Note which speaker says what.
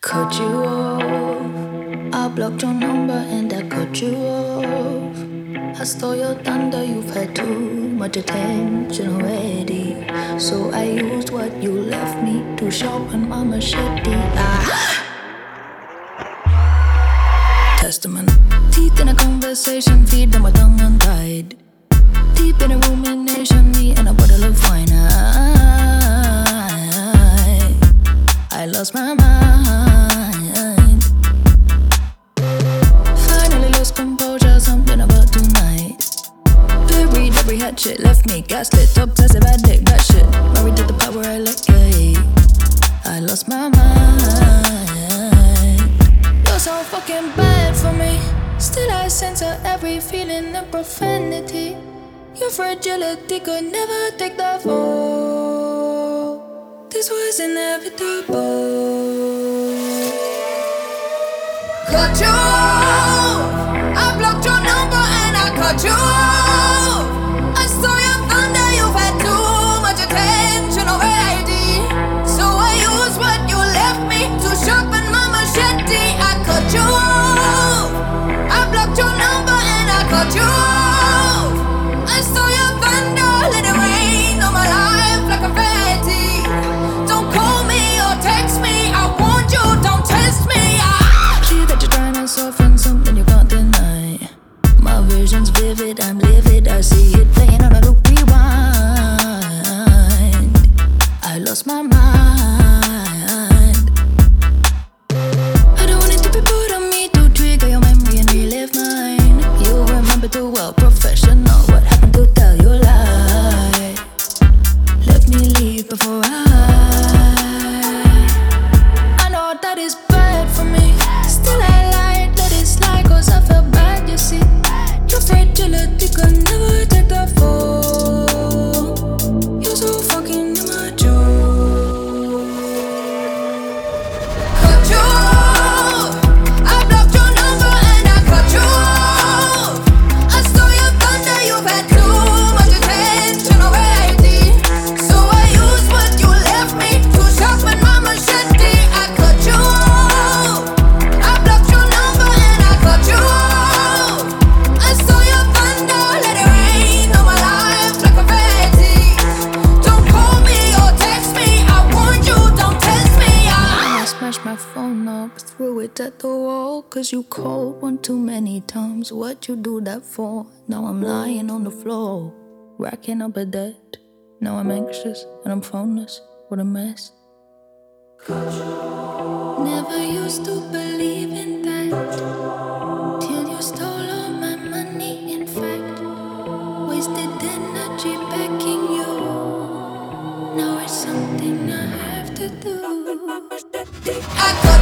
Speaker 1: Cut you off. I blocked your number and I cut you off. I stole your thunder, you've had too much attention already. So I used what you left me to sharpen my machete. Testament. Teeth in a conversation, feed them with tongue untied. Deep in a rumination, me and a bottle of wine. I lost my mind. Finally lost composure, something about tonight. Buried every hatchet, left me gaslit, obsessive addict, that shit. Married to the power I let go. I lost my mind. You're so fucking bad for me. Still I censor every feeling and profanity. Your fragility could never take the fall. This was inevitable. Cut you off. I blocked your number and I cut you off. I saw your thunder, you've had too much attention already. So I used what you left me to sharpen my machete. I cut you off. I blocked your number and I cut you off. I saw your thunder, let it rain on my life like confetti. Don't call me or text me, I warned you, don't test me. I see that you're trying to soften something you can't deny. My vision's vivid, I'm livid, I see it playing on a loop rewind. I lost my mind. I don't want it to be put on me to trigger your memory and relive mine. You remember too well, professional. What happened to tell your lie? Let me leave before I know that is bad for me. Still I lied, let it slide, cause I felt bad, you see. Your fragility could never take the fall. You're so fucking immature. Cut you off. I blocked your number and I cut you off. I stole your thunder, you've had too much attention already. So I used what you left me to sharpen my machete. I cut you off. I blocked your number and I cut you off. I stole your thunder, let it rain on my life like confetti. Don't call me or text me, I warned you, don't test me. I smashed my phone up, threw it at the wall. Cause you called one too many times. What you do that for? Now I'm lying on the floor, racking up a debt. Now I'm anxious and I'm phoneless. What a mess. Never used to believe in that till you stole all my money. In fact, wasted energy begging you. Now it's something I have to do. I